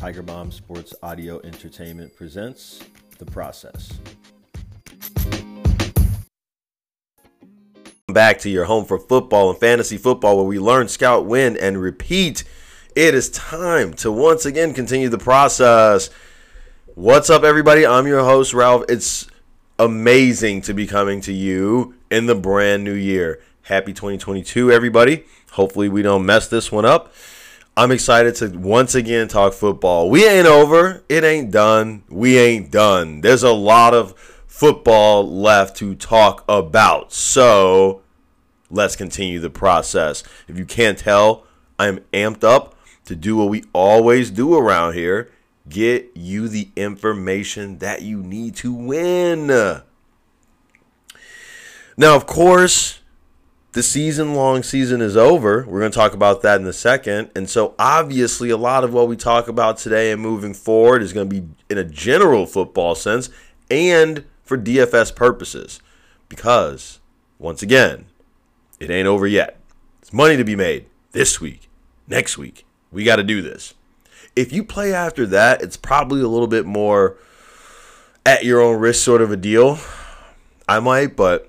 Tiger Bomb Sports Audio Entertainment presents The Process. Back to your home for football and fantasy football, where we learn, scout, win, and repeat. It is time to once again continue the process. What's up, everybody? I'm your host, Ralph. It's amazing to be coming to you in the brand new year. Happy 2022, everybody. Hopefully we don't mess this one up. I'm excited to once again talk football. We ain't over. It ain't done. We ain't done. There's a lot of football left to talk about. So let's continue the process. If you can't tell, I'm amped up to do what we always do around here. Get you the information that you need to win. Now, of course, the season is over. We're going to talk about that in a second. And so, obviously, a lot of what we talk about today and moving forward is going to be in a general football sense and for DFS purposes. Because, once again, it ain't over yet. There's money to be made this week, next week. We got to do this. If you play after that, it's probably a little bit more at your own risk sort of a deal. I might, but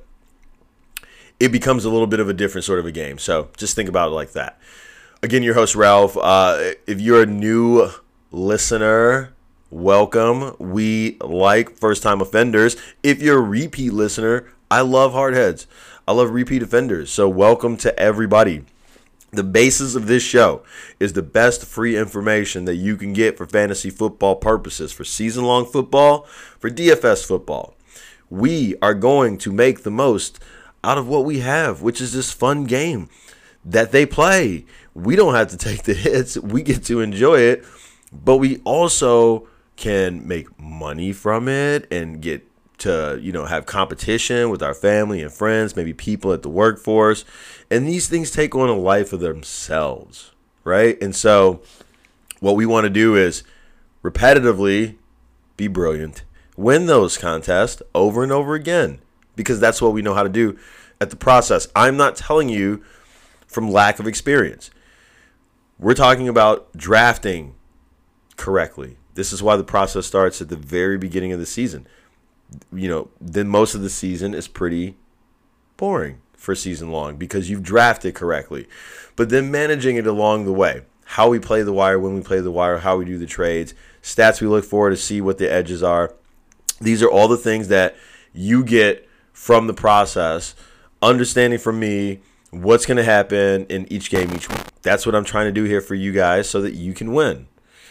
it becomes a little bit of a different sort of a game. So just think about it like that. Again, your host, Ralph. If you're a new listener, welcome. We like first-time offenders. If you're a repeat listener, I love hardheads. I love repeat offenders. So welcome to everybody. The basis of this show is the best free information that you can get for fantasy football purposes, for season-long football, for DFS football. We are going to make the most out of what we have, which is this fun game that they play. We don't have to take the hits. We get to enjoy it, but we also can make money from it and get to, have competition with our family and friends, maybe people at the workforce. And these things take on a life of themselves, right? And so what we want to do is repetitively be brilliant, win those contests over and over again, because that's what we know how to do at the process. I'm not telling you from lack of experience. We're talking about drafting correctly. This is why the process starts at the very beginning of the season. Then most of the season is pretty boring for season long because you've drafted correctly. But then managing it along the way, how we play the wire, when we play the wire, how we do the trades, stats we look for to see what the edges are. These are all the things that you get from the process, understanding from me what's going to happen in each game each week. That's what I'm trying to do here for you guys so that you can win.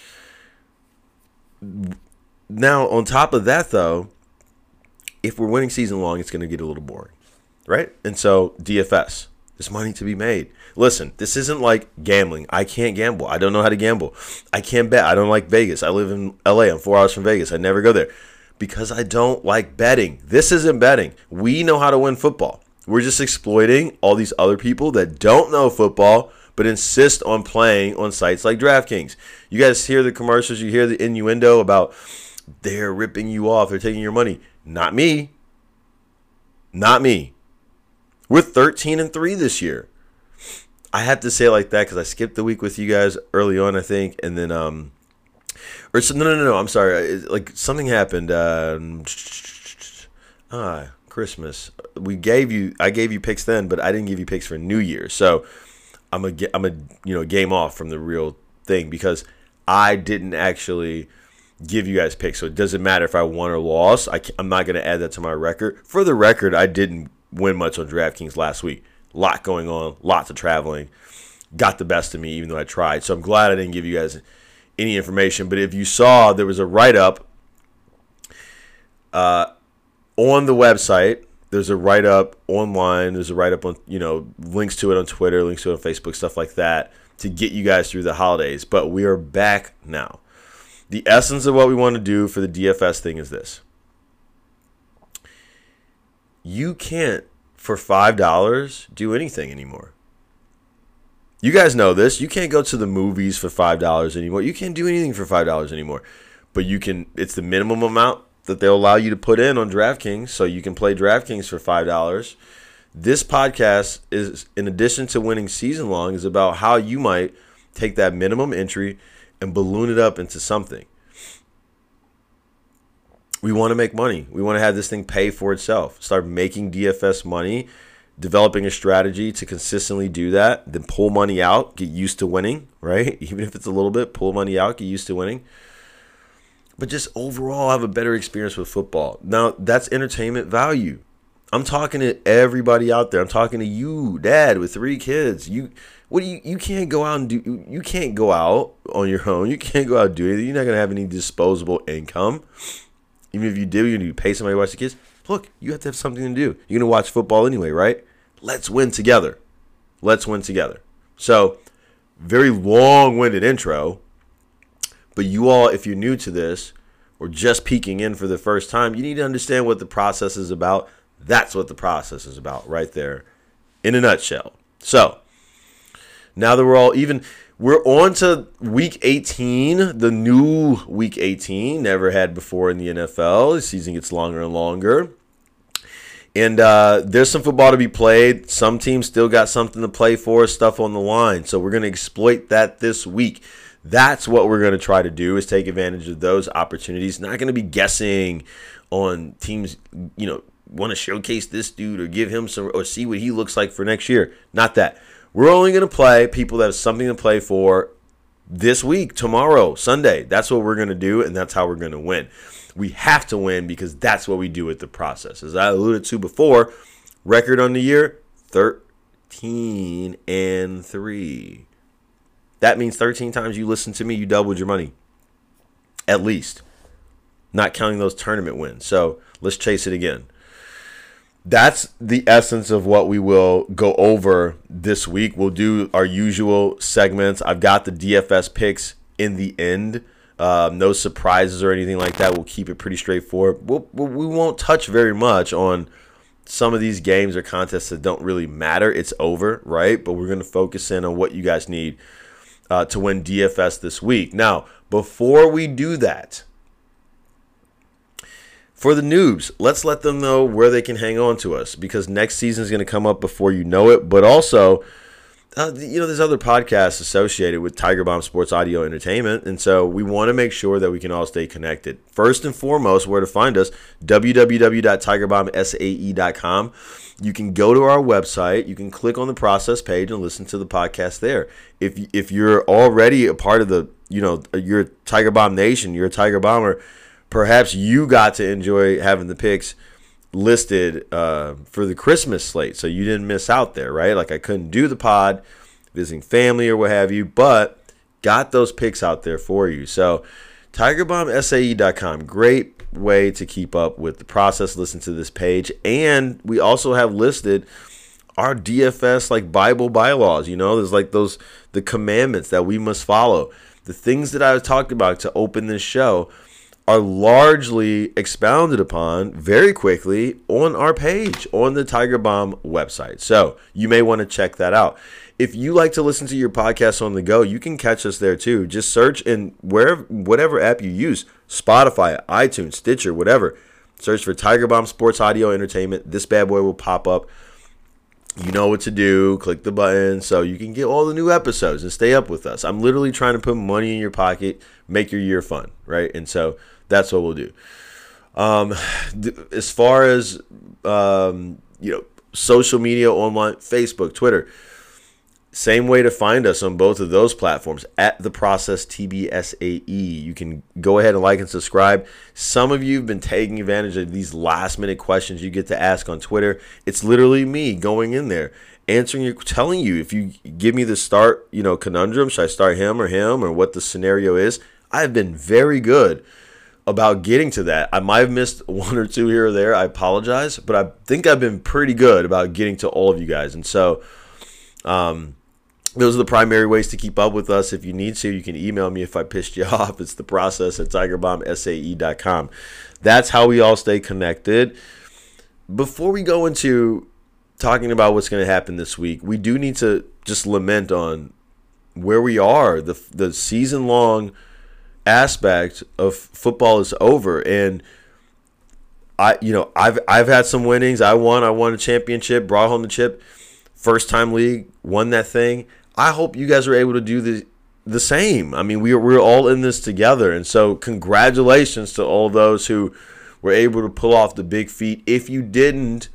Now, on top of that, though, if we're winning season long, it's going to get a little boring, right? And so DFS, there's money to be made. Listen, this isn't like gambling. I can't gamble. I don't know how to gamble. I can't bet. I don't like Vegas. I live in LA. I'm 4 hours from Vegas. I never go there because I don't like betting. This isn't betting. We know how to win football. We're just exploiting all these other people that don't know football but insist on playing on sites like DraftKings. You guys hear the commercials. You hear the innuendo about they're ripping you off. They're taking your money. Not me. Not me. We're 13-3 this year. I had to say it like that because I skipped the week with you guys early on, I think, and then no. I'm sorry. Like something happened. Christmas. I gave you picks then, but I didn't give you picks for New Year. So I'm a game off from the real thing because I didn't actually give you guys picks. So it doesn't matter if I won or lost. I'm not going to add that to my record. For the record, I didn't win much on DraftKings last week. A lot going on, lots of traveling. Got the best of me even though I tried. So I'm glad I didn't give you guys any information. But if you saw, there was a write-up on the website. There's a write-up online. There's a write-up on, links to it on Twitter, links to it on Facebook, stuff like that to get you guys through the holidays. But we are back now. The essence of what we want to do for the DFS thing is this. You can't, for $5, do anything anymore. You guys know this. You can't go to the movies for $5 anymore. You can't do anything for $5 anymore. But you can. It's the minimum amount that they'll allow you to put in on DraftKings, so you can play DraftKings for $5. This podcast is, in addition to winning season long, is about how you might take that minimum entry and balloon it up into something. We want to make money. We want to have this thing pay for itself. Start making DFS money, developing a strategy to consistently do that, then pull money out, get used to winning, right? Even if it's a little bit, pull money out, get used to winning. But just overall have a better experience with football. Now, that's entertainment value. I'm talking to everybody out there. I'm talking to you, dad, with 3 kids. You can't go out and do. You can't go out on your own. You can't go out and do anything. You're not gonna have any disposable income. Even if you do, you pay somebody to watch the kids. Look, you have to have something to do. You're gonna watch football anyway, right? Let's win together. Let's win together. So, very long-winded intro. But you all, if you're new to this or just peeking in for the first time, you need to understand what the process is about. That's what the process is about right there in a nutshell. So, now that we're on to week 18, the new week 18, never had before in the NFL. The season gets longer and longer. And there's some football to be played. Some teams still got something to play for, stuff on the line. So we're going to exploit that this week. That's what we're going to try to do, is take advantage of those opportunities. Not going to be guessing on teams, want to showcase this dude or give him some, or see what he looks like for next year. Not that. We're only going to play people that have something to play for this week, tomorrow, Sunday. That's what we're going to do, and that's how we're going to win. We have to win because that's what we do with the process. As I alluded to before, record on the year, 13-3. That means 13 times you listened to me, you doubled your money. At least. Not counting those tournament wins. So let's chase it again. That's the essence of what we will go over this week. We'll do our usual segments. I've got the DFS picks in the end. No surprises or anything like that. We'll keep it pretty straightforward. We won't touch very much on some of these games or contests that don't really matter. It's over, right? But we're going to focus in on what you guys need to win DFS this week. Now, before we do that, for the noobs, let's let them know where they can hang on to us, because next season is going to come up before you know it. But also, there's other podcasts associated with Tiger Bomb Sports Audio Entertainment, and so we want to make sure that we can all stay connected. First and foremost, where to find us, www.tigerbombsae.com. You can go to our website, you can click on the process page and listen to the podcast there. If you're already a part of the, you're a Tiger Bomb Nation, you're a Tiger Bomber, perhaps you got to enjoy having the picks listed for the Christmas slate, so you didn't miss out there, right? Like, I couldn't do the pod, visiting family or what have you, but got those picks out there for you. So tigerbombsae.com, great way to keep up with the process. Listen to this page, and we also have listed our DFS like Bible bylaws. There's like the commandments that we must follow. The things that I've talked about to open this show are largely expounded upon very quickly on our page on the Tiger Bomb website. So you may want to check that out. If you like to listen to your podcast on the go, you can catch us there too. Just search in whatever app you use, Spotify, iTunes, Stitcher, whatever. Search for Tiger Bomb Sports Audio Entertainment. This bad boy will pop up. You know what to do. Click the button so you can get all the new episodes and stay up with us. I'm literally trying to put money in your pocket, make your year fun, right? And so that's what we'll do. As far as social media, online, Facebook, Twitter, same way to find us on both of those platforms, at The Process TBSAE. You can go ahead and like and subscribe. Some of you have been taking advantage of these last-minute questions you get to ask on Twitter. It's literally me going in there, telling you if you give me the start, conundrum, should I start him or what the scenario is. I've been very good about getting to that. I might have missed one or two here or there. I apologize, but I think I've been pretty good about getting to all of you guys. And so those are the primary ways to keep up with us. If you need to, you can email me if I pissed you off. It's theprocess@tigerbombsae.com. That's how we all stay connected. Before we go into talking about what's going to happen this week, we do need to just lament on where we are. The season-long aspect of football is over, and I've had some winnings. I won a championship, brought home the chip, first time league, won that thing. I hope you guys are able to do the same. I mean, we're all in this together. And so congratulations to all those who were able to pull off the big feat. If you didn't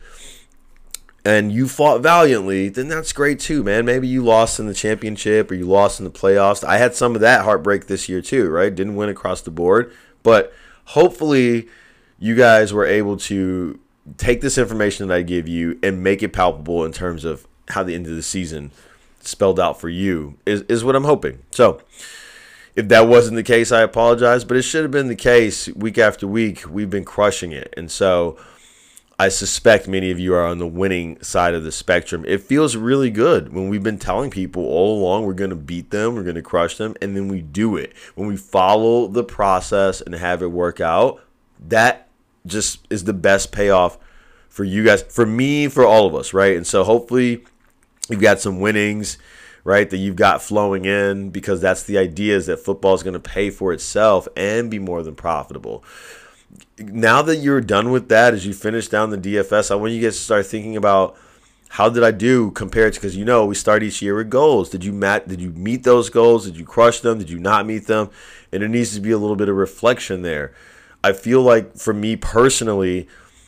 and you fought valiantly, then that's great too, man. Maybe you lost in the championship or you lost in the playoffs. I had some of that heartbreak this year too, right? Didn't win across the board. But hopefully you guys were able to take this information that I give you and make it palpable in terms of how the end of the season spelled out for you is what I'm hoping. So if that wasn't the case, I apologize, but it should have been the case. Week after week, we've been crushing it. And so I suspect many of you are on the winning side of the spectrum. It feels really good when we've been telling people all along we're going to beat them, we're going to crush them, and then we do it. When we follow the process and have it work out, that just is the best payoff for you guys, for me, for all of us, right? And so hopefully you've got some winnings, right, that you've got flowing in, because that's the idea, is that football is going to pay for itself and be more than profitable. Now that you're done with that, as you finish down the DFS, I want you guys to start thinking about, how did I do compared to, because we start each year with goals. Did you meet those goals? Did you crush them? Did you not meet them? And there needs to be a little bit of reflection there. I feel like for me personally,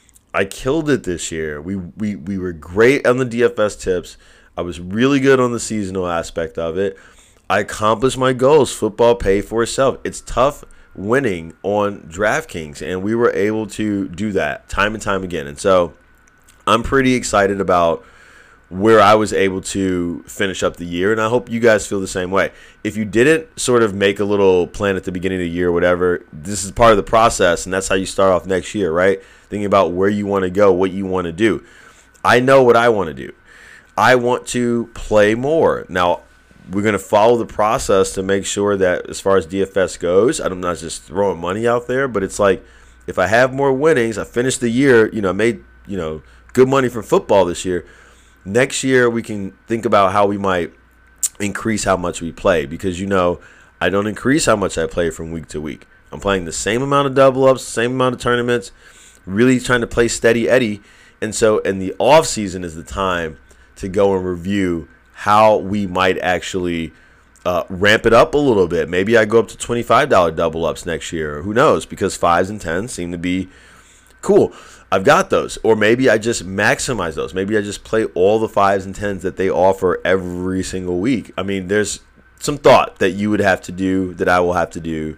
I killed it this year. We were great on the DFS tips. I was really good on the seasonal aspect of it. I accomplished my goals. Football paid for itself. It's tough winning on DraftKings, and we were able to do that time and time again. And so I'm pretty excited about where I was able to finish up the year, and I hope you guys feel the same way. If you didn't sort of make a little plan at the beginning of the year or whatever, this is part of the process, and that's how you start off next year, right? Thinking about where you want to go, what you want to do. I know what I want to do. I want to play more. Now, we're going to follow the process to make sure that as far as DFS goes, I'm not just throwing money out there, but it's like, if I have more winnings, I finished the year, I made, good money from football this year. Next year, we can think about how we might increase how much we play, because, I don't increase how much I play from week to week. I'm playing the same amount of double ups, the same amount of tournaments, really trying to play steady Eddie. And so in the off season is the time to go and review how we might actually ramp it up a little bit. Maybe I go up to $25 double ups next year. Who knows? Because 5s and 10s seem to be cool. I've got those. Or maybe I just maximize those. Maybe I just play all the 5s and 10s that they offer every single week. I mean, there's some thought that you would have to do, that I will have to do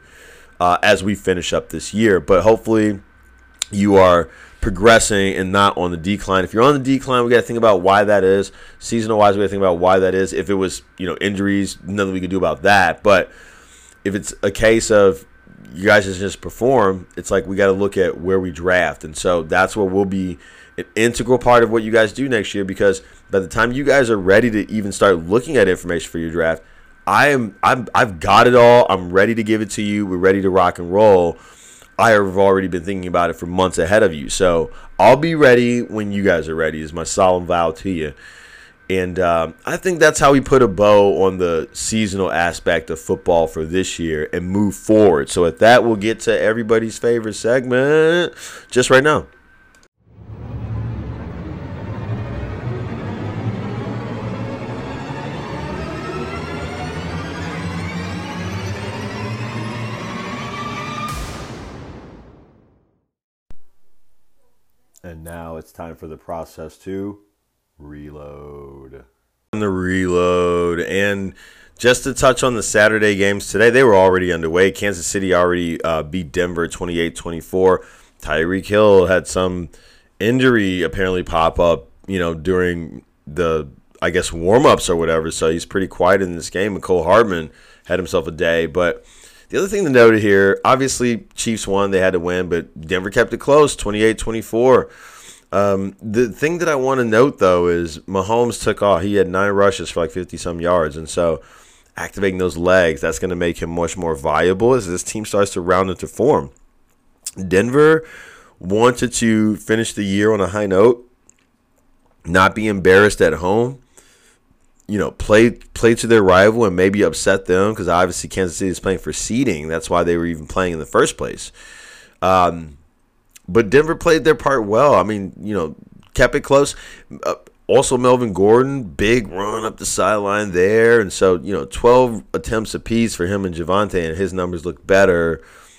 as we finish up this year. But hopefully you are progressing and not on the decline. If you're on the decline, we got to think about why that is. Seasonal wise, we got to think about why that is. If it was, injuries, nothing we could do about that. But if it's a case of you guys just perform, it's like we got to look at where we draft. And so that's what will be an integral part of what you guys do next year, because by the time you guys are ready to even start looking at information for your draft, I've got it all. I'm ready to give it to you. We're ready to rock and roll. I have already been thinking about it for months ahead of you. So I'll be ready when you guys are ready, is my solemn vow to you. And I think that's how we put a bow on the seasonal aspect of football for this year and move forward. So with that, we'll get to everybody's favorite segment just right now. And now it's time for the process to reload. The reload. And just to touch on the Saturday games today, they were already underway. Kansas City already beat Denver 28-24. Tyreek Hill had some injury apparently pop up, during the, warm-ups or whatever. So he's pretty quiet in this game. And Cole Hardman had himself a day. But the other thing to note here, obviously Chiefs won, they had to win, but Denver kept it close, 28-24. The thing that I want to note, though, is Mahomes took off. He had 9 rushes for like 50-some yards, and so activating those legs, that's going to make him much more viable as this team starts to round into form. Denver wanted to finish the year on a high note, not be embarrassed at home. Play to their rival and maybe upset them, because obviously Kansas City is playing for seeding. That's why they were even playing in the first place. But Denver played their part well. I mean, kept it close. Also, Melvin Gordon, big run up the sideline there. And so, 12 attempts apiece for him and Javonte, and his numbers look better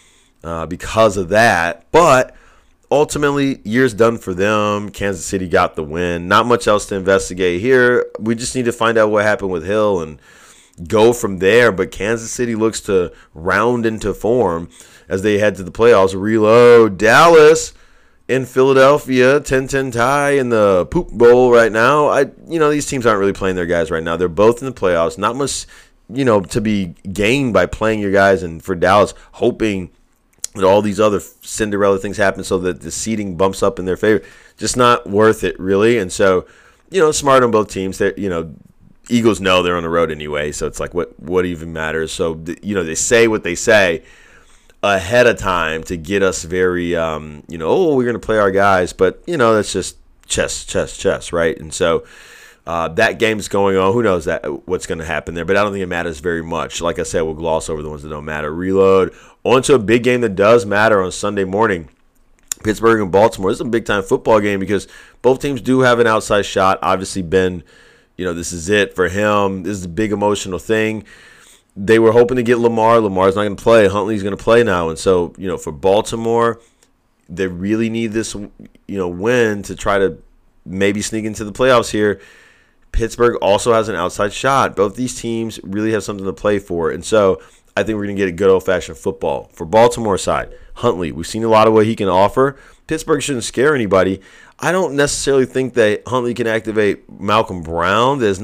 because of that. But ultimately, year's done for them. Kansas City got the win. Not much else to investigate here. We just need to find out what happened with Hill and go from there. But Kansas City looks to round into form as they head to the playoffs. Reload. Dallas in Philadelphia, 10-10 tie in the Poop Bowl right now. These teams aren't really playing their guys right now. They're both in the playoffs. Not much, to be gained by playing your guys. And for Dallas, hoping that all these other Cinderella things happen so that the seeding bumps up in their favor. Just not worth it, really. And so, smart on both teams. Eagles know they're on the road anyway, so it's like, what even matters? So, they say what they say ahead of time to get us very, we're going to play our guys. But, that's just chess, right? And so that game's going on. Who knows what's going to happen there? But I don't think it matters very much. Like I said, we'll gloss over the ones that don't matter. Reload. On to a big game that does matter on Sunday morning. Pittsburgh and Baltimore. This is a big-time football game because both teams do have an outside shot. Obviously, Ben, this is it for him. This is a big emotional thing. They were hoping to get Lamar. Lamar's not going to play. Huntley's going to play now. And so, for Baltimore, they really need this, win to try to maybe sneak into the playoffs here. Pittsburgh also has an outside shot. Both these teams really have something to play for. And so I think we're going to get a good old-fashioned football. For Baltimore side, Huntley, we've seen a lot of what he can offer. Pittsburgh shouldn't scare anybody. I don't necessarily think that Huntley can activate Malcolm Brown. There's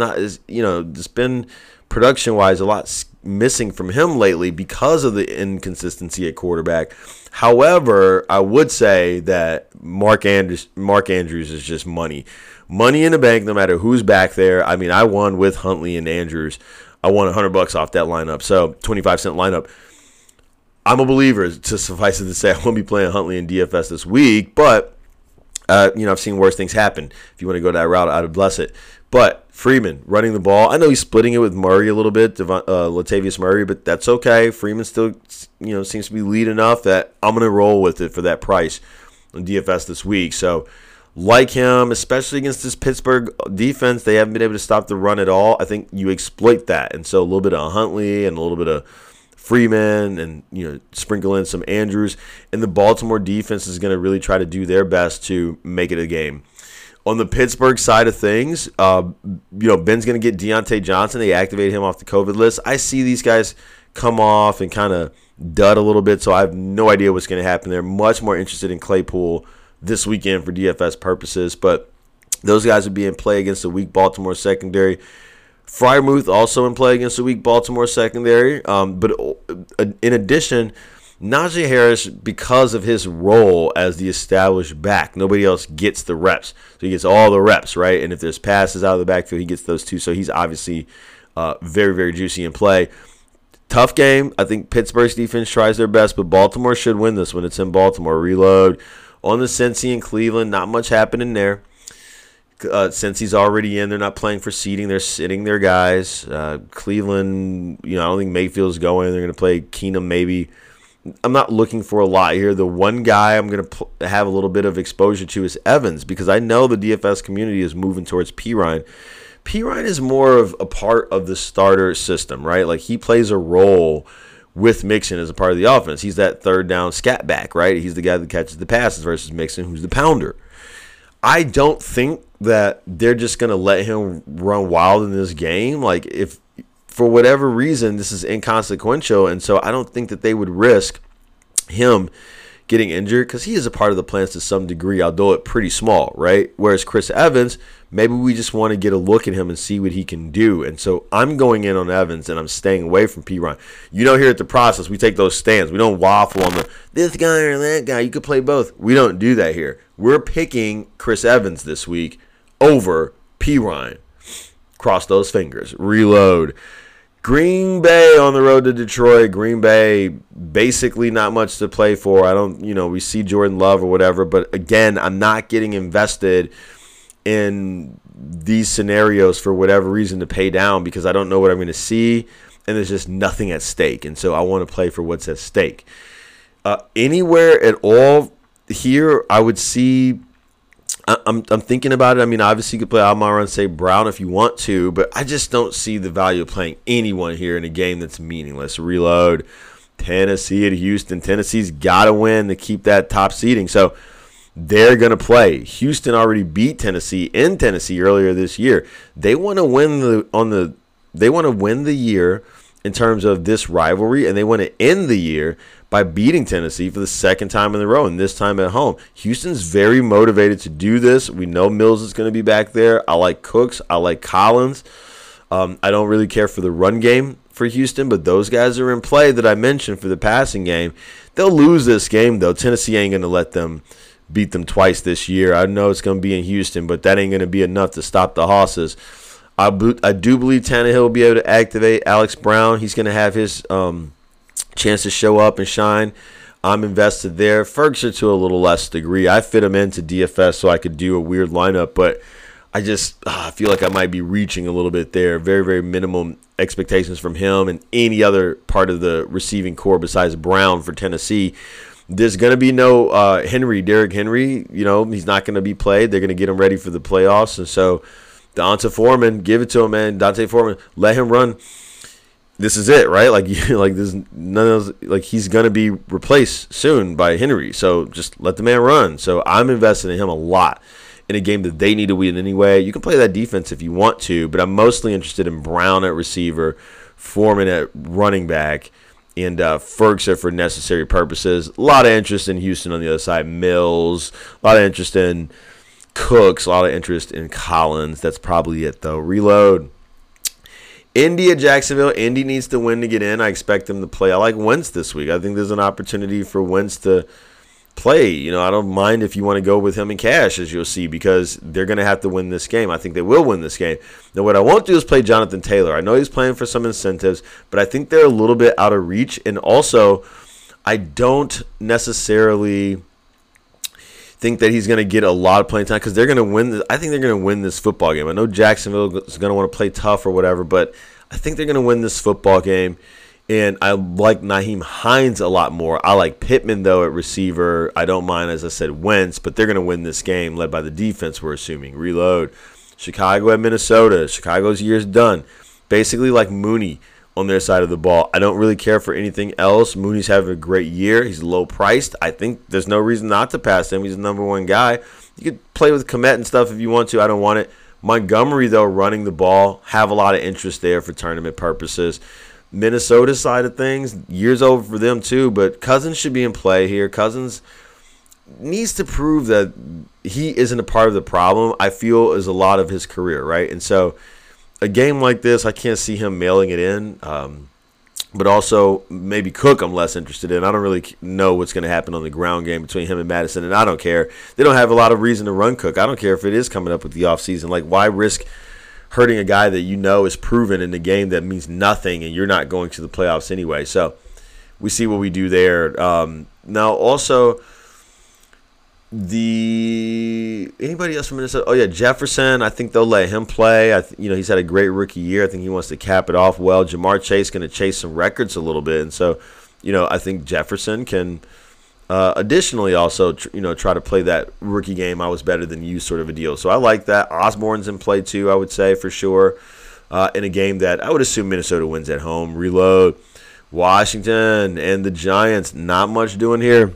been production-wise a lot missing from him lately because of the inconsistency at quarterback. However, I would say that Mark Andrews is just money. Money in the bank no matter who's back there. I mean, I won with Huntley and Andrews. I won $100 off that lineup, so 25-cent lineup. I'm a believer, to suffice it to say, I won't be playing Huntley in DFS this week, but I've seen worse things happen. If you want to go that route, I'd bless it. But Freeman running the ball. I know he's splitting it with Murray a little bit, Latavius Murray, but that's okay. Freeman still, seems to be lead enough that I'm going to roll with it for that price on DFS this week. So, like him, especially against this Pittsburgh defense, they haven't been able to stop the run at all. I think you exploit that. And so a little bit of Huntley and a little bit of Freeman and, sprinkle in some Andrews. And the Baltimore defense is going to really try to do their best to make it a game. On the Pittsburgh side of things, Ben's going to get Deontay Johnson. They activate him off the COVID list. I see these guys come off and kind of dud a little bit, so I have no idea what's going to happen there. Much more interested in Claypool this weekend for DFS purposes, but those guys would be in play against the weak Baltimore secondary. Freiermuth also in play against the weak Baltimore secondary. But in addition, Najee Harris, because of his role as the established back, nobody else gets the reps. So he gets all the reps, right? And if there's passes out of the backfield, he gets those too. So he's obviously very, very juicy in play. Tough game. I think Pittsburgh's defense tries their best, but Baltimore should win this when it's in Baltimore. Reload. On the Cincy in Cleveland, not much happening there. Cincy's already in. They're not playing for seeding. They're sitting their guys. Cleveland, I don't think Mayfield's going. They're going to play Keenum maybe. I'm not looking for a lot here. The one guy I'm going to have a little bit of exposure to is Evans because I know the DFS community is moving towards Pirine. Pirine is more of a part of the starter system, right? Like he plays a role with Mixon as a part of the offense. He's that third down scat back, right? He's the guy that catches the passes versus Mixon, who's the pounder. I don't think that they're just going to let him run wild in this game. Like if for whatever reason this is inconsequential, and so I don't think that they would risk him getting injured because he is a part of the plans to some degree, although it's pretty small, right? Whereas Chris Evans, maybe we just want to get a look at him and see what he can do. And so I'm going in on Evans and I'm staying away from Pirine. Here at the process, we take those stands. We don't waffle on this guy or that guy. You could play both. We don't do that here. We're picking Chris Evans this week over Pirine. Cross those fingers. Reload. Green Bay on the road to Detroit. Green Bay, basically not much to play for. I don't, we see Jordan Love or whatever. But again, I'm not getting invested in these scenarios for whatever reason to pay down because I don't know what I'm going to see. And there's just nothing at stake. And so I want to play for what's at stake. Anywhere at all here, I would see I'm thinking about it. I mean, obviously you could play Almira and say Brown if you want to, but I just don't see the value of playing anyone here in a game that's meaningless. Reload. Tennessee at Houston. Tennessee's got to win to keep that top seeding. So they're going to play. Houston already beat Tennessee in Tennessee earlier this year. They want to win the year in terms of this rivalry, and they want to end the year by beating Tennessee for the second time in a row, and this time at home. Houston's very motivated to do this. We know Mills is going to be back there. I like Cooks. I like Collins. I don't really care for the run game for Houston, but those guys are in play that I mentioned for the passing game. They'll lose this game, though. Tennessee ain't going to let them beat them twice this year. I know it's going to be in Houston, but that ain't going to be enough to stop the Hosses. I do believe Tannehill will be able to activate Alex Brown. He's going to have his chance to show up and shine. I'm invested there. Ferguson to a little less degree. I fit him into DFS so I could do a weird lineup, but I just feel like I might be reaching a little bit there. Very, very minimum expectations from him and any other part of the receiving core besides Brown for Tennessee. There's going to be no Derrick Henry. You know, he's not going to be played. They're going to get him ready for the playoffs. And so D'Onta Foreman, give it to him, man. D'Onta Foreman, let him run. This is it, right? Like there's none of those, like he's going to be replaced soon by Henry. So just let the man run. So I'm invested in him a lot in a game that they need to win anyway. You can play that defense if you want to, but I'm mostly interested in Brown at receiver, Foreman at running back, and Ferguson for necessary purposes. A lot of interest in Houston on the other side. Mills, a lot of interest in Cooks, a lot of interest in Collins. That's probably it, though. Reload. Indy at Jacksonville. Indy needs to win to get in. I expect them to play. I like Wentz this week. I think there's an opportunity for Wentz to play. You know, I don't mind if you want to go with him in cash, as you'll see, because they're going to have to win this game. I think they will win this game. Now, what I won't do is play Jonathan Taylor. I know he's playing for some incentives, but I think they're a little bit out of reach. And also, I don't necessarily think that he's going to get a lot of playing time because they're going to win. I think they're going to win this football game. I know Jacksonville is going to want to play tough or whatever, but I think they're going to win this football game. And I like Nyheim Hines a lot more. I like Pittman, though, at receiver. I don't mind, as I said, Wentz, but they're going to win this game led by the defense, we're assuming. Reload. Chicago at Minnesota. Chicago's year's done. Basically like Mooney on their side of the ball. I don't really care for anything else. Mooney's having a great year. He's low priced. I think there's no reason not to pass him. He's the number one guy. You could play with Kmet and stuff if you want to. I don't want it. Montgomery, though, running the ball. Have a lot of interest there for tournament purposes. Minnesota side of things, year's over for them too, but Cousins should be in play here. Cousins needs to prove that he isn't a part of the problem, I feel, is a lot of his career, right? And so a game like this, I can't see him mailing it in. But also maybe Cook I'm less interested in. I don't really know what's going to happen on the ground game between him and Madison, and I don't care. They don't have a lot of reason to run Cook. I don't care if it is coming up with the offseason. Like, why risk hurting a guy that you know is proven in a game that means nothing and you're not going to the playoffs anyway? So we see what we do there. Now, also, anybody else from Minnesota? Oh, yeah, Jefferson. I think they'll let him play. He's had a great rookie year. I think he wants to cap it off well. Jamar Chase going to chase some records a little bit. And so, I think Jefferson can additionally also, try to play that rookie game, I was better than you sort of a deal. So I like that. Osborne's in play too, I would say, for sure, in a game that I would assume Minnesota wins at home. Reload. Washington and the Giants. Not much doing here.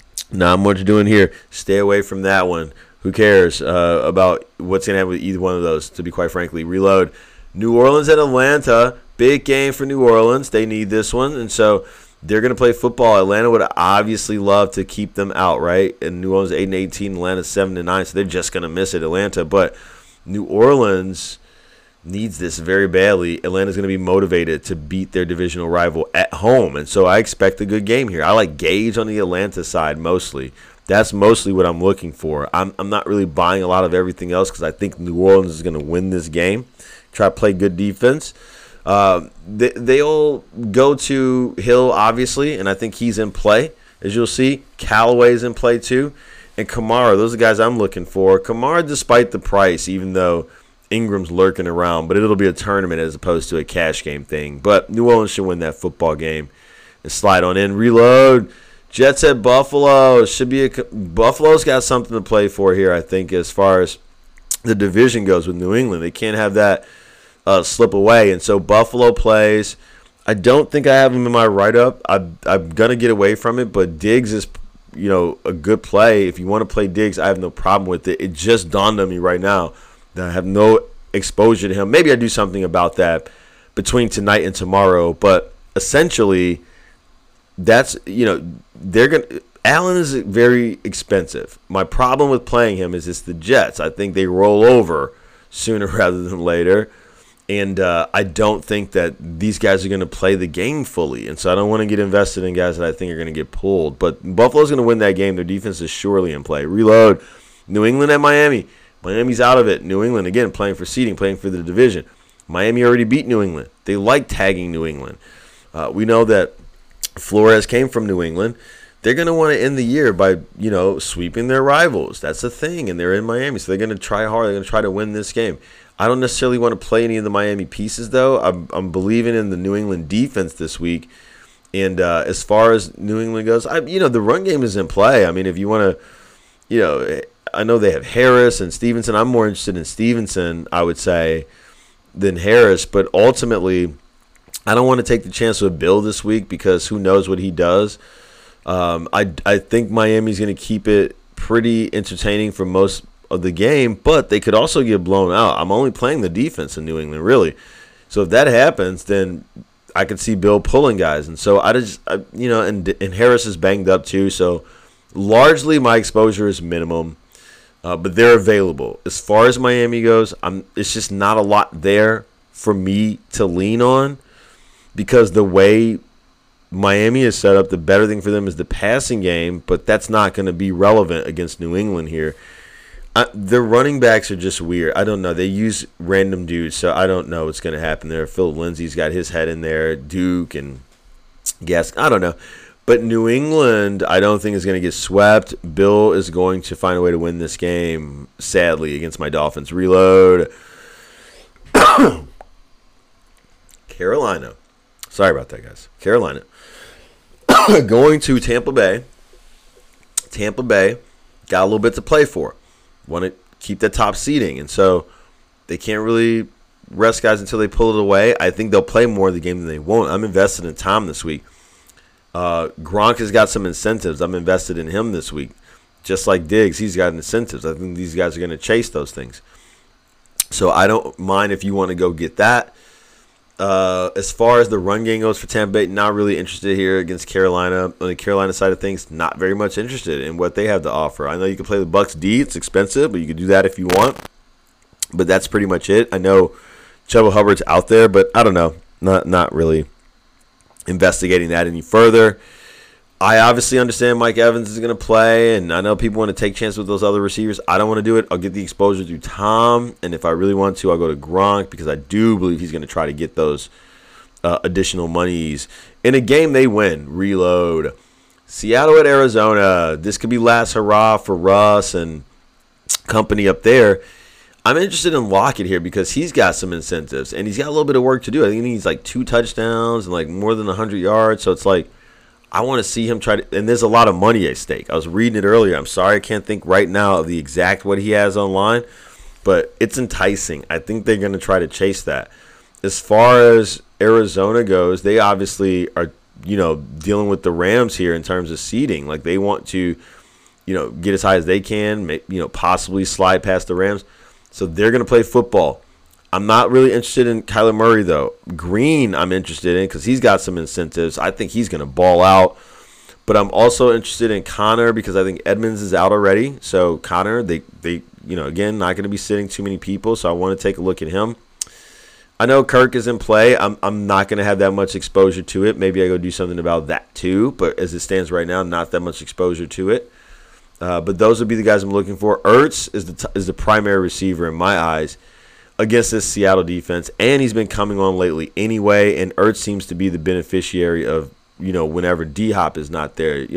Stay away from that one. Who cares about what's going to happen with either one of those, to be quite frankly. Reload. New Orleans at Atlanta. Big game for New Orleans. They need this one. And so they're going to play football. Atlanta would obviously love to keep them out, right? And New Orleans 8-18, Atlanta 7-9, so they're just going to miss it, Atlanta. But New Orleans needs this very badly. Atlanta's going to be motivated to beat their divisional rival at home, and so I expect a good game here. I like Gage on the Atlanta side mostly. That's mostly what I'm looking for. I'm not really buying a lot of everything else because I think New Orleans is going to win this game. Try to play good defense. They'll go to Hill, obviously, and I think he's in play, as you'll see. Callaway's in play, too. And Kamara, those are the guys I'm looking for. Kamara, despite the price, even though Ingram's lurking around, but it'll be a tournament as opposed to a cash game thing. But New Orleans should win that football game and slide on in. Reload. Jets at Buffalo. Buffalo's got something to play for here, I think, as far as the division goes with New England. They can't have that slip away. And so Buffalo plays. I don't think I have him in my write-up. I'm going to get away from it, but Diggs is, a good play. If you want to play Diggs, I have no problem with it. It just dawned on me right now that I have no exposure to him. Maybe I do something about that between tonight and tomorrow, but essentially that's, Allen is very expensive. My problem with playing him is it's the Jets. I think they roll over sooner rather than later. And I don't think that these guys are going to play the game fully. And so I don't want to get invested in guys that I think are going to get pulled. But Buffalo's going to win that game. Their defense is surely in play. Reload. New England at Miami. Miami's out of it. New England, again, playing for seeding, playing for the division. Miami already beat New England. They like tagging New England. We know that Flores came from New England. They're going to want to end the year by, sweeping their rivals. That's the thing. And they're in Miami. So they're going to try hard. They're going to try to win this game. I don't necessarily want to play any of the Miami pieces, though. I'm believing in the New England defense this week. And as far as New England goes, the run game is in play. I mean, if you want to, I know they have Harris and Stevenson. I'm more interested in Stevenson, I would say, than Harris. But ultimately, I don't want to take the chance with Bill this week because who knows what he does. I think Miami's going to keep it pretty entertaining for most of the game, but they could also get blown out. I'm only playing the defense in New England, really. So if that happens, then I could see Bill pulling guys. And so and Harris is banged up too. So largely my exposure is minimum, but they're available. As far as Miami goes, it's just not a lot there for me to lean on because the way Miami is set up, the better thing for them is the passing game, but that's not going to be relevant against New England here. Their running backs are just weird. I don't know. They use random dudes, so I don't know what's going to happen there. Philip Lindsay's got his head in there, Duke and Gask. I don't know. But New England, I don't think is going to get swept. Bill is going to find a way to win this game, sadly, against my Dolphins. Reload. Carolina. Sorry about that, guys. Carolina. Going to Tampa Bay. Tampa Bay got a little bit to play for. Want to keep that top seeding, and so they can't really rest guys until they pull it away. I think they'll play more of the game than they won't. I'm invested in Tom this week. Gronk has got some incentives. I'm invested in him this week. Just like Diggs, he's got incentives. I think these guys are going to chase those things. So I don't mind if you want to go get that. As far as the run game goes for Tampa Bay, not really interested here against Carolina. On the Carolina side of things, not very much interested in what they have to offer. I know you can play the Bucks D. It's expensive, but you can do that if you want. But that's pretty much it. I know Chuba Hubbard's out there, but I don't know. Not really investigating that any further. I obviously understand Mike Evans is going to play, and I know people want to take chances with those other receivers. I don't want to do it. I'll get the exposure through Tom, and if I really want to, I'll go to Gronk because I do believe he's going to try to get those additional monies. In a game they win, reload. Seattle at Arizona. This could be last hurrah for Russ and company up there. I'm interested in Lockett here because he's got some incentives, and he's got a little bit of work to do. I think he needs like 2 touchdowns and like more than 100 yards, so it's like, I want to see him try to, and there's a lot of money at stake. I was reading it earlier. I'm sorry I can't think right now of the exact what he has online, but it's enticing. I think they're going to try to chase that. As far as Arizona goes, they obviously are, dealing with the Rams here in terms of seeding. Like they want to, get as high as they can, possibly slide past the Rams. So they're going to play football. I'm not really interested in Kyler Murray, though. Green, I'm interested in because he's got some incentives. I think he's going to ball out. But I'm also interested in Connor because I think Edmonds is out already. So Connor, they again, not going to be sitting too many people. So I want to take a look at him. I know Kirk is in play. I'm not going to have that much exposure to it. Maybe I go do something about that too. But as it stands right now, not that much exposure to it. But those would be the guys I'm looking for. Ertz is the primary receiver in my eyes against this Seattle defense, and he's been coming on lately anyway, and Ertz seems to be the beneficiary of, whenever D-Hop is not there,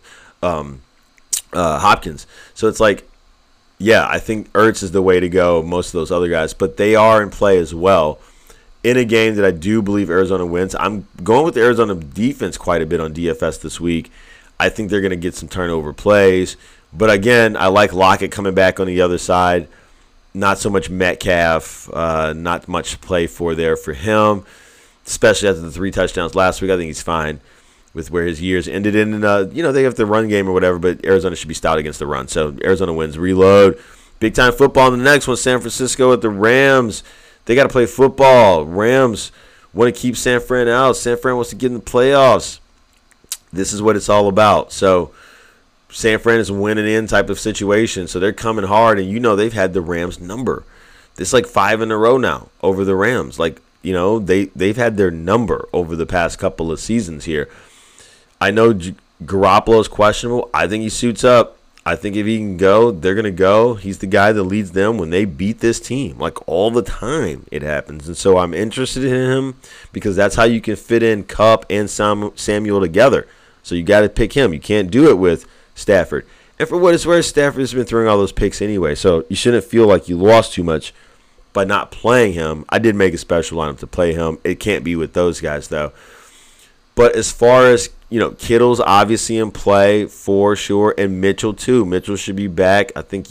Hopkins. So it's like, yeah, I think Ertz is the way to go, most of those other guys, but they are in play as well. In a game that I do believe Arizona wins, I'm going with the Arizona defense quite a bit on DFS this week. I think they're going to get some turnover plays. But again, I like Lockett coming back on the other side. Not so much Metcalf, not much to play for there for him, especially after the 3 touchdowns last week. I think he's fine with where his years ended in. And, they have the run game or whatever, but Arizona should be stout against the run. So Arizona wins. Reload. Big-time football in the next one. San Francisco at the Rams. They got to play football. Rams want to keep San Fran out. San Fran wants to get in the playoffs. This is what it's all about. So San Fran is a winning-in type of situation. So they're coming hard, and they've had the Rams number. This is like 5 in a row now over the Rams. They've had their number over the past couple of seasons here. I know Garoppolo is questionable. I think he suits up. I think if he can go, they're going to go. He's the guy that leads them when they beat this team. All the time it happens. And so I'm interested in him because that's how you can fit in Kupp and Samuel together. So you got to pick him. You can't do it with Stafford. And for what it's worth, Stafford has been throwing all those picks anyway. So you shouldn't feel like you lost too much by not playing him. I did make a special lineup to play him. It can't be with those guys, though. But as far as, Kittle's obviously in play for sure, and Mitchell too. Mitchell should be back. I think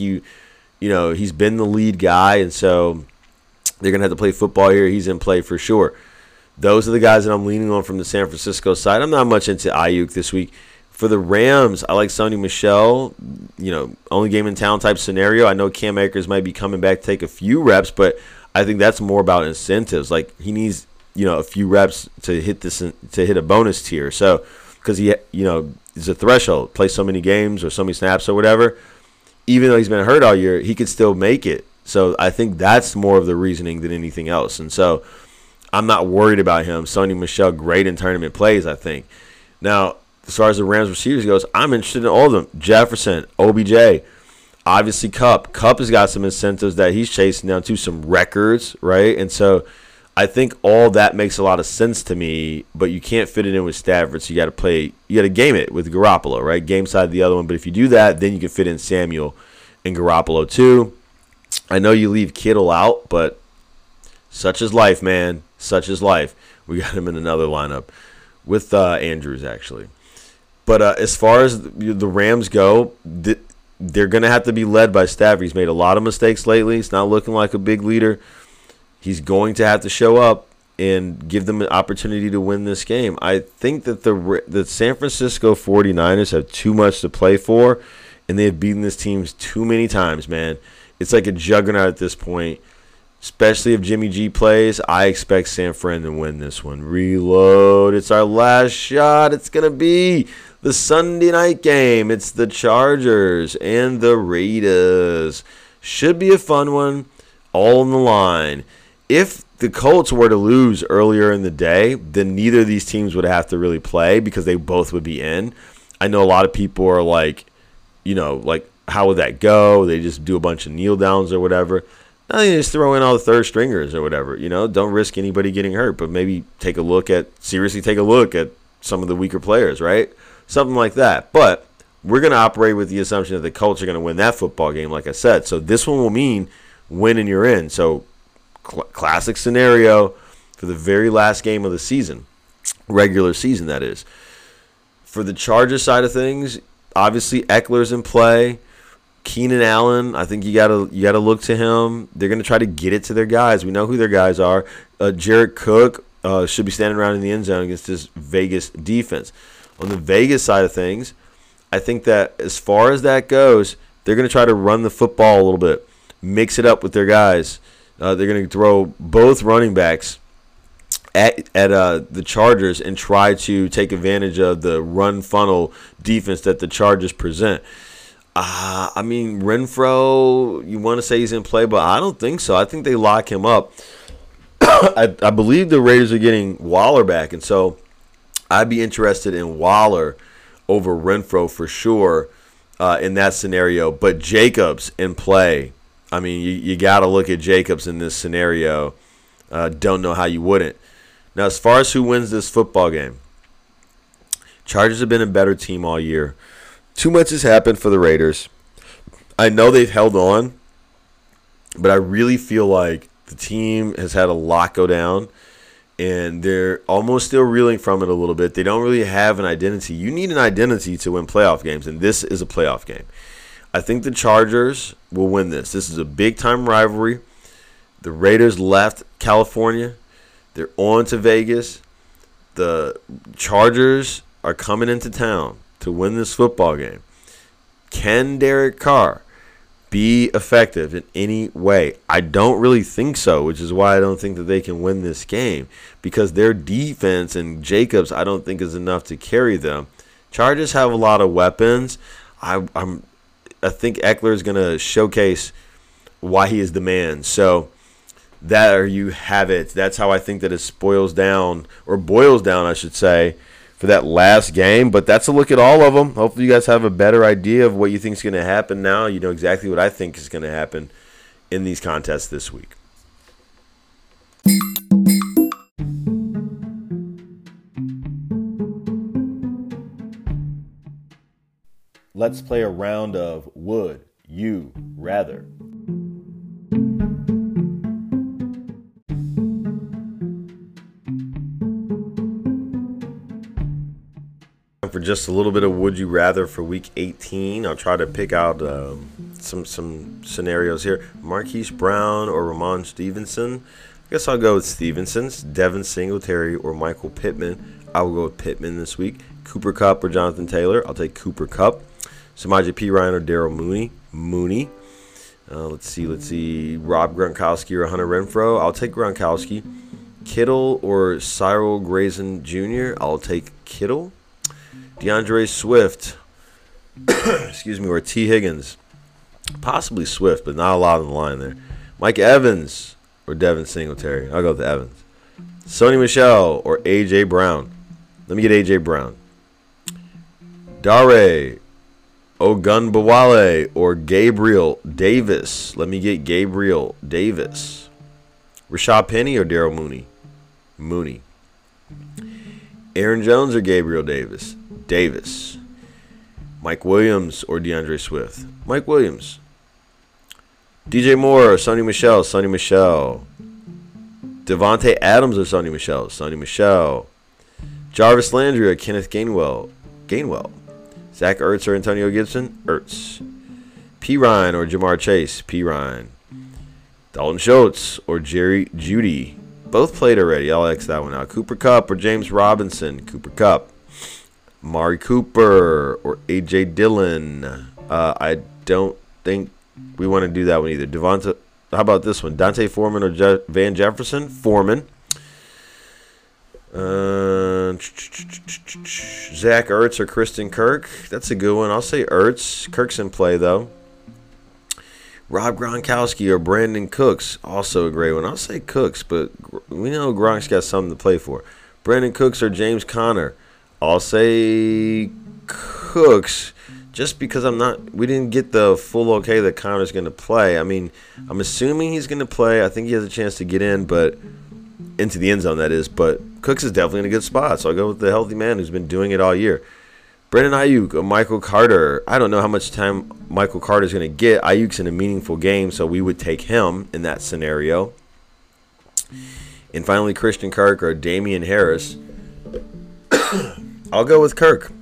he's been the lead guy, and so they're going to have to play football here. He's in play for sure. Those are the guys that I'm leaning on from the San Francisco side. I'm not much into Ayuk this week. For the Rams, I like Sony Michel, only game in town type scenario. I know Cam Akers might be coming back to take a few reps, but I think that's more about incentives. He needs, a few reps to hit a bonus tier. So, because he, is a threshold, play so many games or so many snaps or whatever. Even though he's been hurt all year, he could still make it. So I think that's more of the reasoning than anything else. And so I'm not worried about him. Sony Michel, great in tournament plays, I think. Now, as far as the Rams receivers goes, I'm interested in all of them. Jefferson, OBJ, obviously Kupp. Kupp has got some incentives that he's chasing down to, some records, right? And so I think all that makes a lot of sense to me, but you can't fit it in with Stafford, so you got to game it with Garoppolo, right? Game side the other one, but if you do that, then you can fit in Samuel and Garoppolo too. I know you leave Kittle out, but such is life, man. Such is life. We got him in another lineup with Andrews, actually. But as far as the Rams go, they're going to have to be led by Stafford. He's made a lot of mistakes lately. He's not looking like a big leader. He's going to have to show up and give them an opportunity to win this game. I think that the San Francisco 49ers have too much to play for, and they have beaten this team too many times, man. It's like a juggernaut at this point, especially if Jimmy G plays. I expect San Fran to win this one. Reload. It's our last shot. It's going to be the Sunday night game. It's the Chargers and the Raiders. Should be a fun one. All on the line. If the Colts were to lose earlier in the day, then neither of these teams would have to really play because they both would be in. I know a lot of people are like, how would that go? They just do a bunch of kneel downs or whatever. No, they just throw in all the third stringers or whatever. Don't risk anybody getting hurt, but maybe seriously take a look at some of the weaker players, right? Something like that. But we're going to operate with the assumption that the Colts are going to win that football game, like I said. So this one will mean win and you're in. So classic scenario for the very last game of the season, regular season, that is. For the Chargers side of things, obviously Eckler's in play. Keenan Allen, I think you gotta look to him. They're gonna try to get it to their guys. We know who their guys are. Jared Cook should be standing around in the end zone against this Vegas defense. On the Vegas side of things, I think that as far as that goes, they're gonna try to run the football a little bit, mix it up with their guys. They're going to throw both running backs at the Chargers and try to take advantage of the run funnel defense that the Chargers present. Renfro, you want to say he's in play, but I don't think so. I think they lock him up. I believe the Raiders are getting Waller back, and so I'd be interested in Waller over Renfro for sure in that scenario. But Jacobs in play. You got to look at Jacobs in this scenario. Don't know how you wouldn't. Now, as far as who wins this football game, Chargers have been a better team all year. Too much has happened for the Raiders. I know they've held on, but I really feel like the team has had a lot go down, and they're almost still reeling from it a little bit. They don't really have an identity. You need an identity to win playoff games, and this is a playoff game. I think the Chargers will win this. This is a big-time rivalry. The Raiders left California. They're on to Vegas. The Chargers are coming into town to win this football game. Can Derek Carr be effective in any way? I don't really think so, which is why I don't think that they can win this game, because their defense and Jacobs I don't think is enough to carry them. Chargers have a lot of weapons. I think Eckler is going to showcase why he is the man. So there you have it. That's how I think that it boils down, I should say, for that last game. But that's a look at all of them. Hopefully you guys have a better idea of what you think is going to happen now. You know exactly what I think is going to happen in these contests this week. Let's play a round of Would You Rather. For just a little bit of Would You Rather for Week 18. I'll try to pick out some scenarios here. Marquise Brown or Ramon Stevenson. I guess I'll go with Stevenson's. Devin Singletary or Michael Pittman. I will go with Pittman this week. Cooper Kupp or Jonathan Taylor. I'll take Cooper Kupp. Samaje Perine or Daryl Mooney. Let's see. Rob Gronkowski or Hunter Renfrow. I'll take Gronkowski. Kittle or Cyril Grayson Jr. I'll take Kittle. DeAndre Swift, or T. Higgins. Possibly Swift, but not a lot on the line there. Mike Evans or Devin Singletary. I'll go with Evans. Sony Michel or A.J. Brown. Let me get A.J. Brown. Dare Ogunbowale or Gabriel Davis. Let me get Gabriel Davis. Rashad Penny or Daryl Mooney. Aaron Jones or Gabriel Davis. Mike Williams or DeAndre Swift. Mike Williams. DJ Moore or Sony Michel. Devontae Adams or Sony Michel. Jarvis Landry or Kenneth Gainwell. Zach Ertz or Antonio Gibson. Ertz. Perine or Jamar Chase. Perine. Dalton Schultz or Jerry Jeudy. Both played already. I'll X that one out. Cooper Kupp or James Robinson. Cooper Kupp. Mari Cooper or A.J. Dillon. I don't think we want to do that one either. How about this one? Dante Foreman or Van Jefferson? Foreman. Zach Ertz or Kristen Kirk? That's a good one. I'll say Ertz. Kirk's in play, though. Rob Gronkowski or Brandon Cooks? Also a great one. I'll say Cooks, but we know Gronk's got something to play for. Brandon Cooks or James Conner? I'll say Cooks, just because we didn't get the full okay that Conner's going to play. I mean, I'm assuming he's going to play. I think he has a chance to get in, but into the end zone, that is. But Cooks is definitely in a good spot, so I'll go with the healthy man who's been doing it all year. Brandon Ayuk or Michael Carter. I don't know how much time Michael Carter is going to get. Ayuk's in a meaningful game, so we would take him in that scenario. And finally, Christian Kirk or Damian Harris. I'll go with Kirk.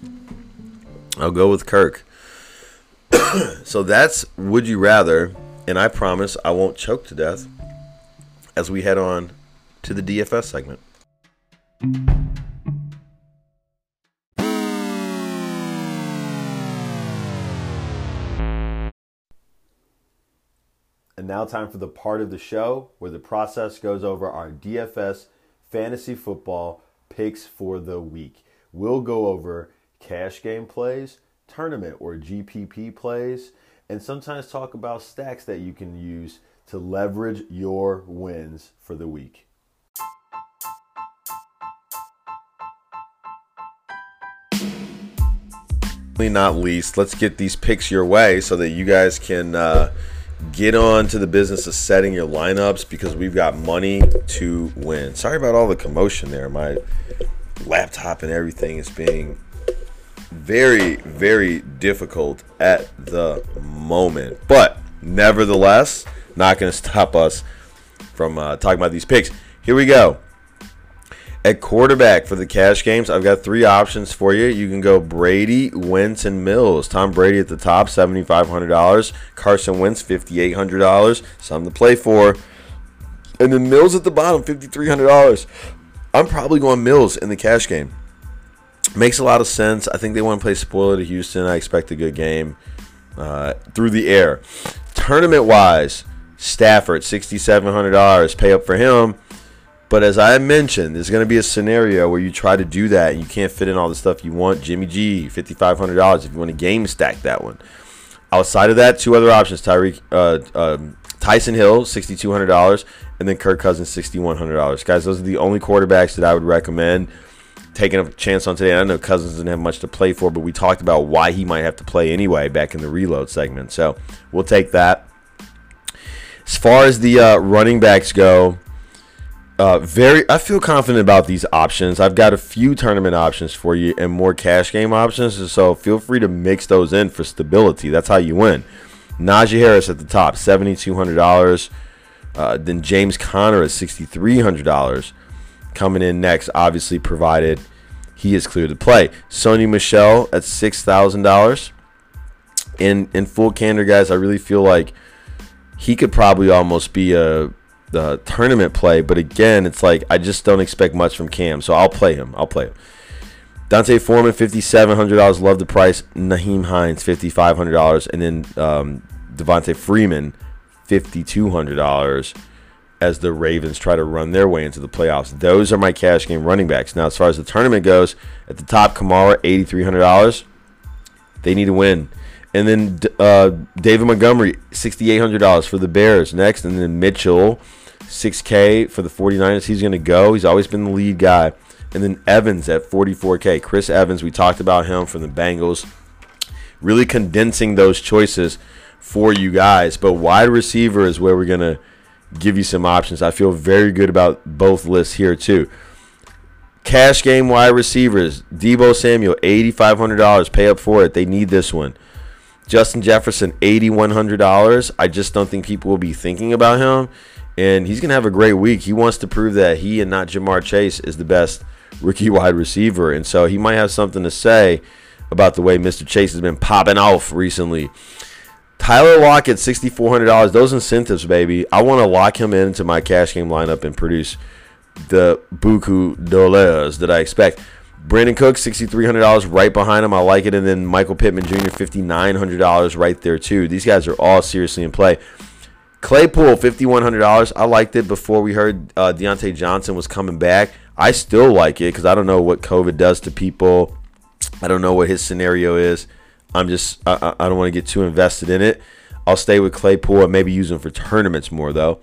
So that's Would You Rather, and I promise I won't choke to death as we head on to the DFS segment. And now time for the part of the show where the process goes over our DFS fantasy football picks for the week. We'll go over cash game plays, tournament or GPP plays, and sometimes talk about stacks that you can use to leverage your wins for the week. Not least, let's get these picks your way so that you guys can get on to the business of setting your lineups, because we've got money to win. Sorry about all the commotion there. My laptop and everything is being very, very difficult at the moment. But nevertheless, not going to stop us from talking about these picks. Here we go. At quarterback for the cash games, I've got 3 options for you. You can go Brady, Wentz, and Mills. Tom Brady at the top, $7,500. Carson Wentz, $5,800. Something to play for. And then Mills at the bottom, $5,300. I'm probably going Mills in the cash game. Makes a lot of sense. I think they want to play spoiler to Houston. I expect a good game through the air. Tournament-wise, Stafford, $6,700. Pay up for him. But as I mentioned, there's going to be a scenario where you try to do that and you can't fit in all the stuff you want. Jimmy G, $5,500 if you want to game stack that one. Outside of that, 2 other options. Tyson Hill, $6,200, and then Kirk Cousins, $6,100. Guys, those are the only quarterbacks that I would recommend taking a chance on today. I know Cousins didn't have much to play for, but we talked about why he might have to play anyway back in the reload segment. So we'll take that. As far as the running backs go, I feel confident about these options. I've got a few tournament options for you and more cash game options, so feel free to mix those in for stability. That's how you win. Najee Harris at the top, $7,200. Then James Conner at $6,300. Coming in next, obviously, provided he is cleared to play. Sony Michel at $6,000. In full candor, guys, I really feel like he could probably almost be the tournament play, but again, it's like I just don't expect much from Cam, so I'll play him. Dante Foreman, $5,700. Love the price. Nyheim Hines, $5,500, and then Devontae Freeman, $5,200. As the Ravens try to run their way into the playoffs. Those are my cash game running backs. Now, as far as the tournament goes, at the top, Kamara, $8,300. They need to win. And then David Montgomery, $6,800 for the Bears next. And then Mitchell, $6K for the 49ers. He's going to go. He's always been the lead guy. And then Evans at $44K. Chris Evans, we talked about him from the Bengals. Really condensing those choices for you guys. But wide receiver is where we're going to give you some options. I feel very good about both lists here too. Cash game wide receivers, Deebo Samuel, $8,500. Pay up for it. They need this one. Justin Jefferson, $8,100. I just don't think people will be thinking about him, and he's going to have a great week. He wants to prove that he and not Jamar Chase is the best rookie wide receiver, and so he might have something to say about the way Mr. Chase has been popping off recently. Tyler Lockett, $6,400. Those incentives, baby. I want to lock him into my cash game lineup and produce the buku dollars that I expect. Brandon Cooks, $6,300, right behind him. I like it. And then Michael Pittman Jr., $5,900 right there, too. These guys are all seriously in play. Claypool, $5,100. I liked it before we heard Deontay Johnson was coming back. I still like it because I don't know what COVID does to people. I don't know what his scenario is. I don't want to get too invested in it. I'll stay with Claypool and maybe use him for tournaments more, though.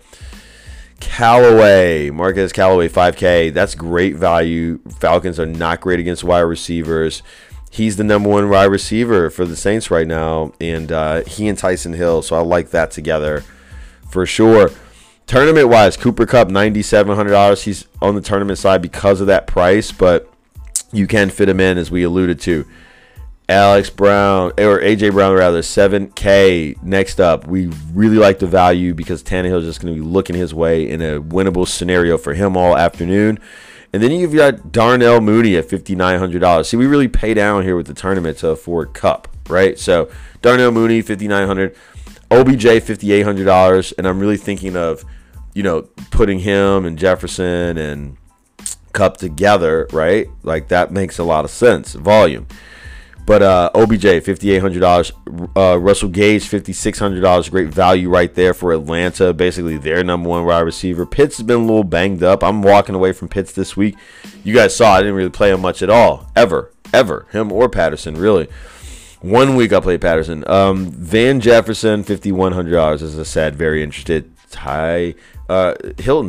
Callaway, Marquez Callaway, $5K. That's great value. Falcons are not great against wide receivers. He's the number 1 wide receiver for the Saints right now, and he and Tyson Hill, so I like that together for sure. Tournament-wise, Cooper Kupp, $9,700. He's on the tournament side because of that price, but you can fit him in, as we alluded to. AJ Brown, rather, $7K. Next up, we really like the value because Tannehill is just going to be looking his way in a winnable scenario for him all afternoon. And then you've got Darnell Mooney at $5,900. See, we really pay down here with the tournament to afford Kupp, right? So Darnell Mooney, $5,900. OBJ, $5,800. And I'm really thinking of, putting him and Jefferson and Kupp together, right? Like, that makes a lot of sense, volume. But OBJ, $5,800. Russell Gage, $5,600. Great value right there for Atlanta. Basically, their number 1 wide receiver. Pitts has been a little banged up. I'm walking away from Pitts this week. You guys saw I didn't really play him much at all. Ever. Him or Patterson, really. 1 week I played Patterson. Van Jefferson, $5,100. As I said, very interested. T.Y. Hilton,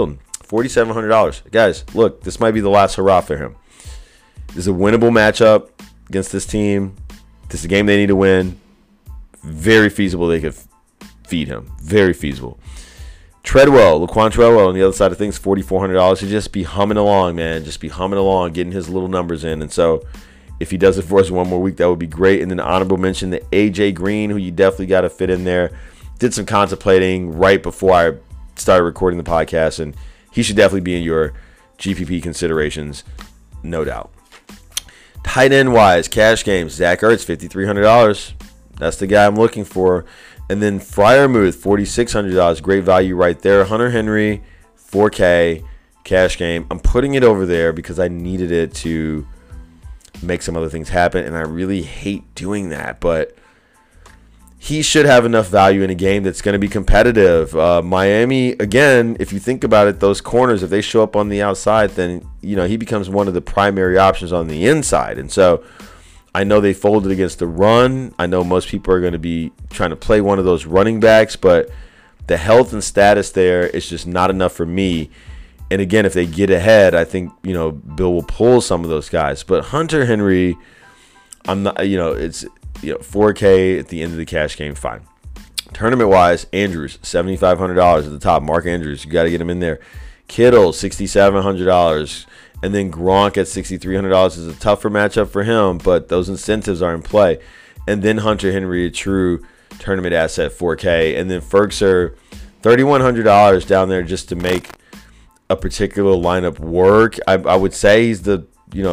$4,700. Guys, look, this might be the last hurrah for him. This is a winnable matchup against this team. This is a game they need to win. Very feasible they could feed him. Very feasible. Laquan Treadwell on the other side of things, $4,400. He'd just be humming along, man. Just be humming along, getting his little numbers in. And so if he does it for us 1 more week, that would be great. And then honorable mention to A.J. Green, who you definitely got to fit in there. Did some contemplating right before I started recording the podcast, and he should definitely be in your GPP considerations, no doubt. Tight end wise, cash games, Zach Ertz, $5,300. That's the guy I'm looking for. And then Freiermuth, $4,600. Great value right there. Hunter Henry, 4K, cash game. I'm putting it over there because I needed it to make some other things happen, and I really hate doing that. But he should have enough value in a game that's going to be competitive. Miami, again, if you think about it, those corners, if they show up on the outside, then he becomes one of the primary options on the inside. And so I know they folded against the run. I know most people are going to be trying to play one of those running backs, but the health and status there is just not enough for me. And again, if they get ahead, I think, Bill will pull some of those guys. But Hunter Henry, I'm not, it's 4K at the end of the cash game, fine. Tournament-wise, Andrews, $7,500 at the top. Mark Andrews, you got to get him in there. Kittle, $6,700. And then Gronk at $6,300 is a tougher matchup for him, but those incentives are in play. And then Hunter Henry, a true tournament asset, 4K. And then Ferguson, $3,100 down there just to make a particular lineup work. I would say he's the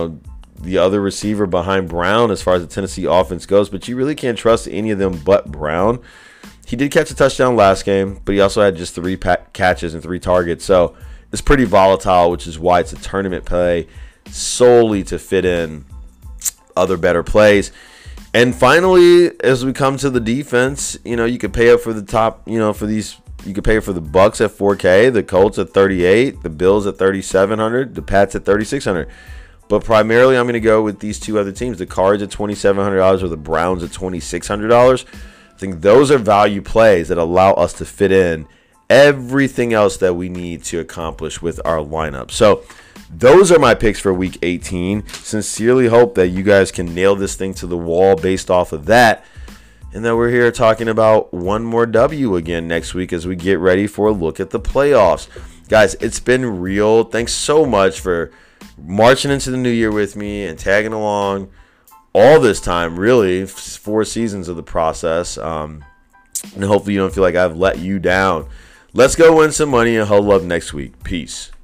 other receiver behind Brown as far as the Tennessee offense goes, but you really can't trust any of them but Brown. He did catch a touchdown last game, but he also had just 3 catches and 3 targets, so it's pretty volatile, which is why it's a tournament play solely to fit in other better plays. And finally, as we come to the defense, you could pay up for the top, for these. You could pay for the Bucks at 4K, the Colts at 38, the Bills at 3,700, the Pats at 3,600. But primarily, I'm going to go with these 2 other teams, the Cards at $2,700 or the Browns at $2,600. I think those are value plays that allow us to fit in everything else that we need to accomplish with our lineup. So those are my picks for Week 18. Sincerely hope that you guys can nail this thing to the wall based off of that. And then we're here talking about one more W again next week as we get ready for a look at the playoffs. Guys, it's been real. Thanks so much for marching into the new year with me and tagging along all this time, really, 4 seasons of the process. And hopefully you don't feel like I've let you down. Let's go win some money and huddle up next week. Peace.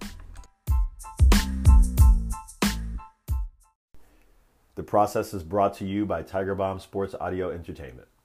The process is brought to you by Tiger Bomb Sports Audio Entertainment.